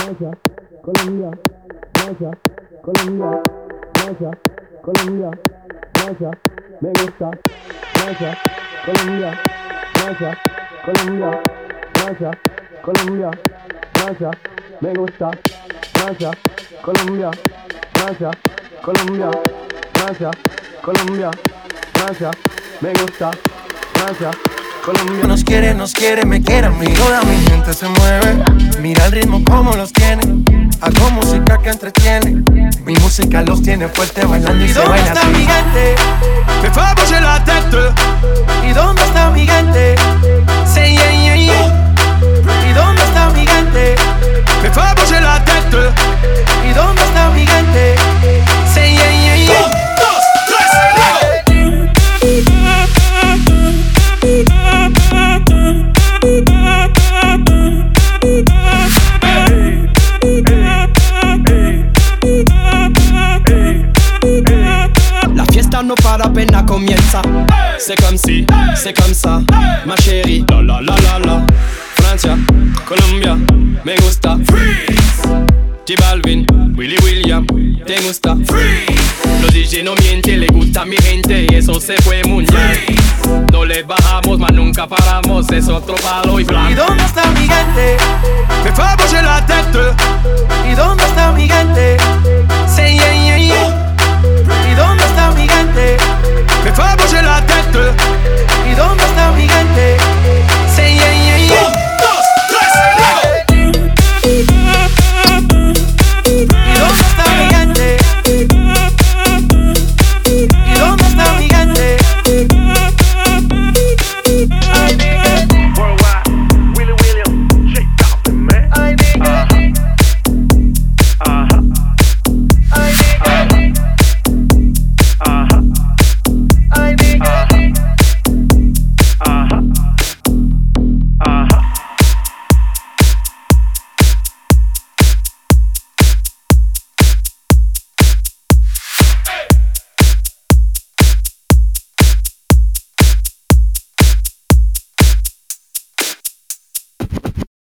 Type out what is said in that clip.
Francia, Colombia, Francia, Colombia, Francia, Colombia, Francia, me gusta. Francia, Colombia, Francia, Colombia, Francia, Colombia, Francia, me gusta. Francia, Colombia, Francia, Colombia, Francia, Colombia, Francia, me gusta. Francia, Colombia. Nos quiere, me quiere a mí. Toda mi gente se mueve. Mira el ritmo como los tiene. Hago música que entretiene. Mi música los tiene fuerte bailando y se baila así. ¿Y dónde está mi gente? Me fait bouger la tête. ¿Y dónde está mi gente? Say yeah, yeah, yeah. ¿Y dónde está mi gente? Me fait bouger la tête. ¿Y dónde está mi gente? Say yeah, yeah, yeah. La fiesta no para apenas comienza. C'est comme si, c'est comme ça, ma chérie. La la la la la. Francia, Colombia, me gusta. Freeze. J Balvin, Willy William, te gusta. Freeze. Los DJ no mienten, le gusta a mi gente y eso se fue muy bien. No le bajamos, mas nunca paramos, es otro palo y blanco. ¿Y dónde está mi gente? Me fue